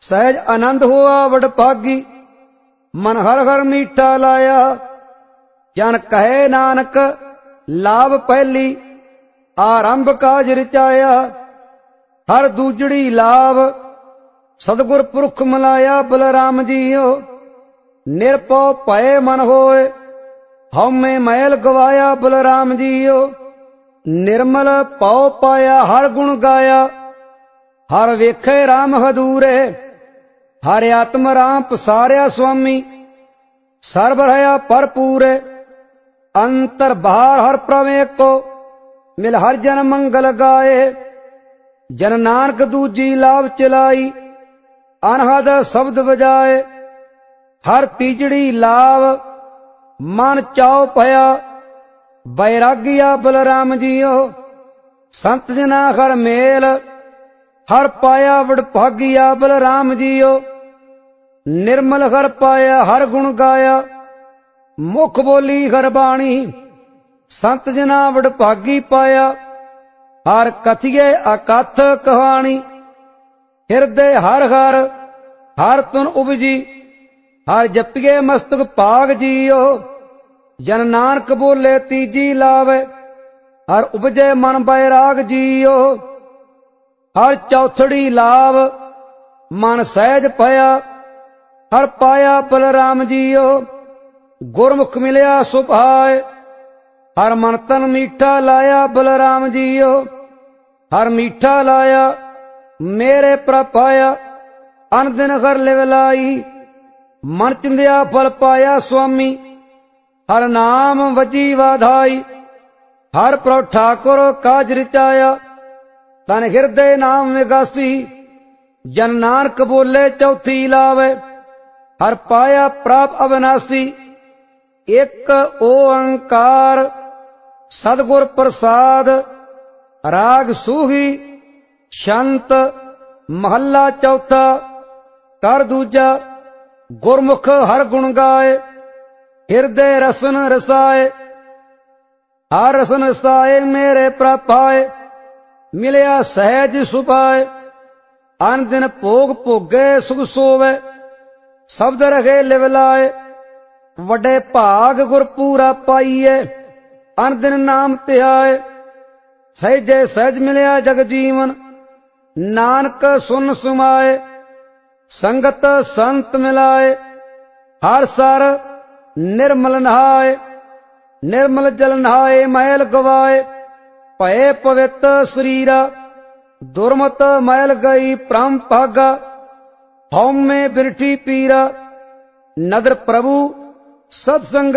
सहज आनंद हुआ वड भागी, मन हर हर मीठा लाया। जन कहे नानक लाभ पहली, आरंभ काज रचाया। हर दूजड़ी लाभ सतगुर पुरख मिलाया। बलराम जीओ निरपौ भय मन होए, हउमे मैल गवाया। बलराम जीओ निर्मल पौ पाया। हर गुण गाया, हर वेखे राम हदूरे। हर आत्म राम पसारिया स्वामी, सर्व रहा भरपूरे। अंतर बाहर हर प्रवेक को, मिल हर जन मंगल गाए। जन नानक दूजी लाभ चलाई, अनहद शब्द बजाए। हर तीजड़ी लाभ मन चाओ भया, बैरागिया। बलराम जीओ संत जना हर मेल, हर पाया वड भागिया। बलराम जीओ निर्मल हर पाया। हर गुण गाया, मुख बोली हर बाणी। संत जना वड भागी पाया, हर कथिए अकथ कहानी। हृदय हर हर हर तुन उपजी, हर जपिए मस्तक पाग जीओ। जन नानक बोले तीजी लावे, हर उपजे मन बैराग जीओ। हर चौथड़ी लाभ मन सहज पया, हर पाया। बलराम जीओ गुरमुख मिलया सुभाए, हर मन तन मीठा लाया। बलराम जीओ हर मीठा लाया, मेरे प्रपाया। अन दिन हर लिवलाई, मन चिंदिया फल पाया। स्वामी हर नाम वजी वाधाई, हर प्रभु ठाकुर काज रिचाया। तन हृदय नाम विगासी, जन नानक बोले चौथी लावे। हर पाया प्राप अविनाशी, एक ओंकार सदगुर प्रसाद। राग सूही शंत महला चौथा। कर दूजा गुरमुख हर गुण गाए, हृदय रसन रसाए। हर रसन रसाए मेरे प्रपाए, मिलया सहज सुपाए। अन दिन भोग भोगे सुख सोवे, शब्द रखे लिवलाए। वडे भाग गुर पूरा पाइए, अन दिन नाम त्याए। सहजे सहज मिलया जग जीवन, नानक सुन सुमाए। संगत संत मिलाए, हर सर निर्मल नहाए। निर्मल जल नहाए मैल गवाए, भय पवित्र शरीरा। दुर्मत मैल गई परम भागा, हौम में बिरठी पीरा। नदर प्रभु सत्संग